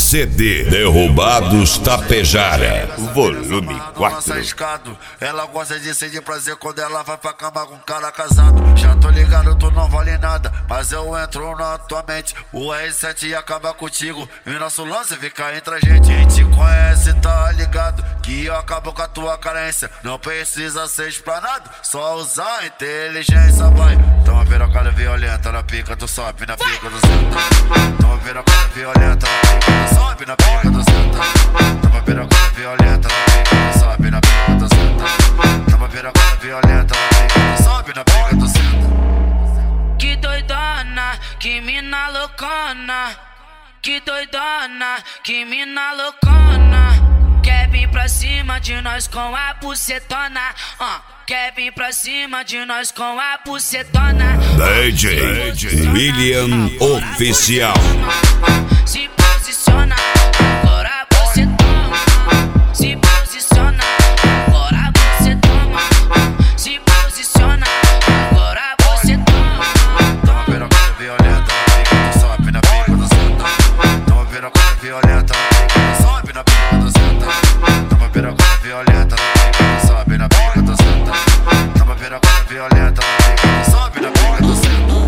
CD Derrubados Tapejara, volume 4. Ela gosta de sentir prazer quando ela vai pra cama com um cara casado. Já tô ligado, tu não vale nada, mas eu entro na tua mente. O R7 acaba contigo e nosso lance fica entre a gente. Quem te conhece tá ligado que eu acabo com a tua carência. Não precisa ser explanado, só usar a inteligência, vai. Toma pirocada violenta na pica, tu sobe na pica do senta. Toma pirocada violenta na pica, tu sobe na pica do senta. Toma pirocada violenta na pica, tu sobe na pica do senta. Toma pirocada violenta na pica, tu sobe na pica do senta. Que doidona, que mina loucona. Que doidona, que mina loucona. Quer vir pra cima de nós com a bucetona, quer vir pra cima de nós com a bucetona. DJ William Oficial. Se posiciona, agora você toma. Se posiciona, agora você toma. Se posiciona, agora você toma. Toma pirocada violenta na pica, tu sobe na pica do senta. Toma pirocada violenta na pica, tu sobe na pica do senta. Toma pirocada violenta na pica, tu sobe na pica do senta. Toma pirocada violenta na pica, tu sobe na pica do senta.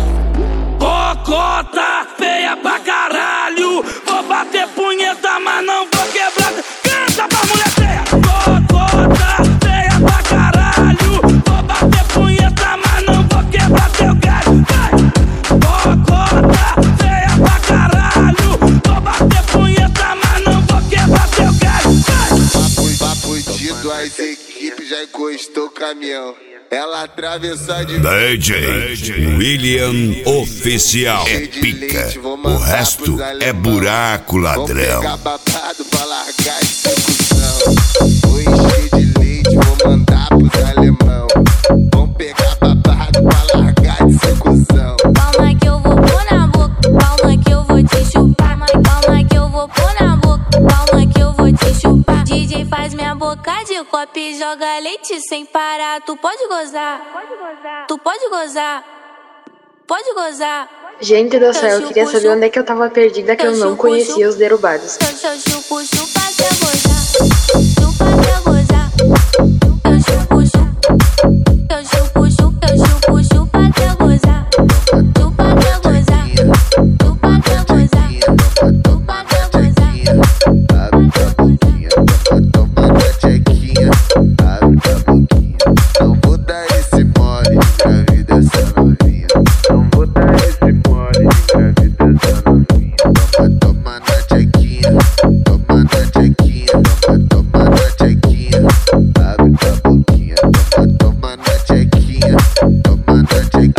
Cocota feia pra caralho, vou bater punheta, mas não vou quebrar. Canta pra mulher feia. Cocota feia pra caralho, vou bater punheta, mas não vou quebrar teu galho. Cocota feia pra caralho, vou bater punheta, mas não vou quebrar teu galho. Papo tido, as equipes já encostou o caminhão. Ela atravessou de DJ William Oficial. É pica, o resto é buraco, ladrão. Vou pegar babado pra largar esse cuzão. Vou encher de leite, vou mandar pros alemão. Vamos pegar babado pra largar esse cuzão. Calma que eu vou pôr na boca, calma que eu vou te chupar. Calma que eu vou pôr na boca, calma que eu vou te chupar. DJ faz minha boca de copo e joga leite sem parar. Tu pode gozar, tu pode gozar, pode gozar. Gente do céu, eu queria saber onde é que eu tava perdida, que eu não conhecia os Derrubados. Eu chupo, chupa até gozar, chupa até gozar. Eu chupo, chupa, eu chupo, chupa, eu chupo, chupa até gozar. Chupa até gozar, chupa até gozar, chupa até gozar. Abre tua boquinha, toma na tchequinha. Abre tua boquinha, não vou dar esse mole, engravida essa novinha. Não vou dar esse mole, engravida essa novinha. Toma na tchequinha, toma na tchequinha, toma na tchequinha. Abre tua boquinha, toma na tchequinha, toma na tchequinha.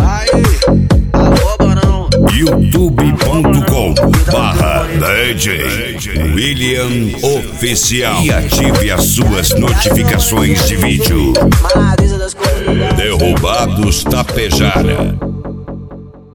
youtube.com/DJ William Oficial e ative as suas notificações de vídeo. Derrubados Tapejara.